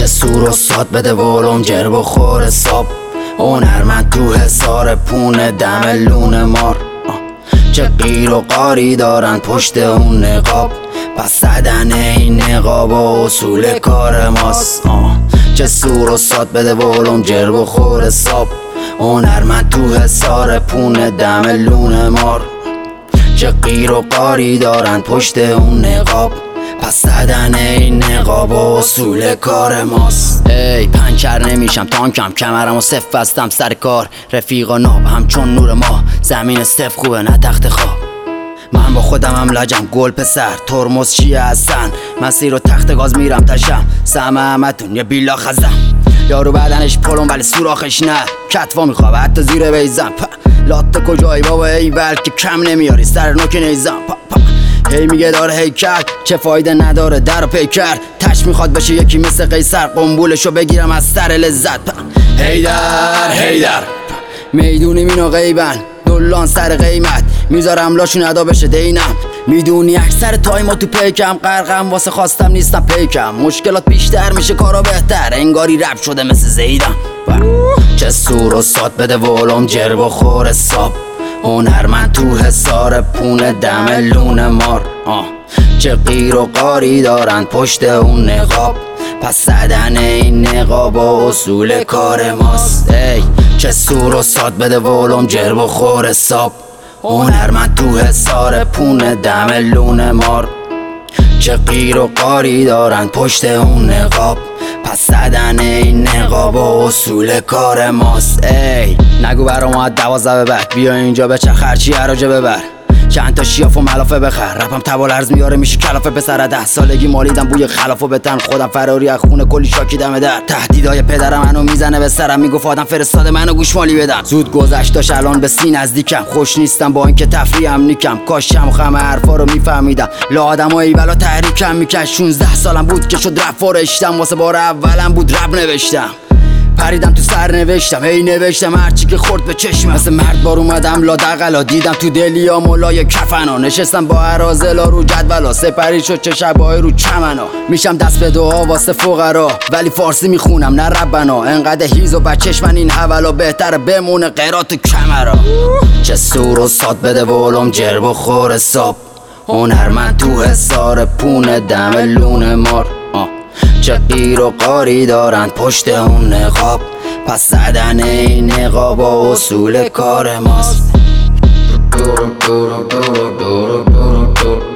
چه سور و ساد بده ولوم جر بخور حساب. هنرمند تو حصار پونه دم لونه مار. چه غیر و قاری دارن پشت اون نقاب، پس زدن این نقاب و اصول کار ماست. چه سور و ساد بده ولوم جر بخور حساب. هنرمند تو حصار پونه دم لونه مار. چه غیر و قاری دارن پشت اون نقاب، پس زدن این نقاب و اصول کار ماست. ای پنچر نمیشم تانکم، کمرم و صف بستم سر کار. رفیقا ناب همچون نور ماه، زمین استف خوبه نه تخت خواب. من با خودم هم لجم گل پسر، ترمز چیه هستن. مسیر و تخت گاز میرم تشم، سمه همتون یه بیلا خزم. یارو بدنش پلون ولی سوراخش نه، کتفا میخوابه حتی زیر بیزم. لاته کجایی بابا ای بلکه کم نمیاری سر نوک نیزم. هی میگه داره هیکل، چه فایده نداره در و پیکر. تش میخواد بشه یکی مثل قیصر، قنبولشو بگیرم از سر لذت. هیدر هیدر میدونی مینو غیبن، دلان سر قیمت میذارم لاشون ادا بشه دینم. میدونی اکثر تایما تو پیکم غرقم، واسه خواستم نیستم پیکم. مشکلات بیشتر میشه کارا بهتر، انگاری رپ شده مثل زیدم. چه سور و ساد بده ولوم جر بخور حساب. هنرمند تو حصار پونه دم لونه مار. چه غیر و قاری دارن پشت اون نقاب، پس زدن این نقاب و اصول کار ماست. ای چه سور و ساد بده ولوم جر بخور حساب. هنرمند تو حصار پونه دم لونه مار. چه غیر و قاری دارن پشت اون نقاب، پس زدن این نقاب و اصول کار ماست. ای نگو برام از 12 ببر، بیا اینجا بچخ هرچی عراجه ببر. چند تا شیاف و ملافه بخر، رپم تبال ارز میاره میشه کلافه پسر. 10 سالگی مالیدم بوی خلافو بتن، خودم فراری از خونه کلی شاکی دم در. تهدیدای پدرم منو میزنه به سرم، میگفت آدم فرستاده منو گوشمالی بدم. زود گذشتاش الان به سی نزدیکم، خوش نیستم با اینکه تفریحم نیکم. کاش شمخم حرفا رو میفهمیدم، لا آدمای بلا تحریکم میکرد. 16 سالم بود که شد رپ رشتم، واسه بار اولم بود رپ نوشتم. پریدم تو سر نوشتم، هی نوشتم هرچی که خورد به چشمم. مثل مرد بار اومدم لا دقلا، دیدم تو دلیا مولای کفنا. نشستم با ارازلا رو جدولا، سپری شد چه شبای رو چمنا. میشم دست به دعا واسه فقرا، ولی فارسی میخونم نه ربنا. انقدر هیز و بچش من این حوالا، بهتره بمونه قرات و کمرا. چه سور و ساد بده ولوم جر بخور حساب. هنرمند تو حصار پونه دم لونه مار. چه غیر و قاری دارن پشت اون نقاب، پس زدن این نقاب و اصول کار ماست.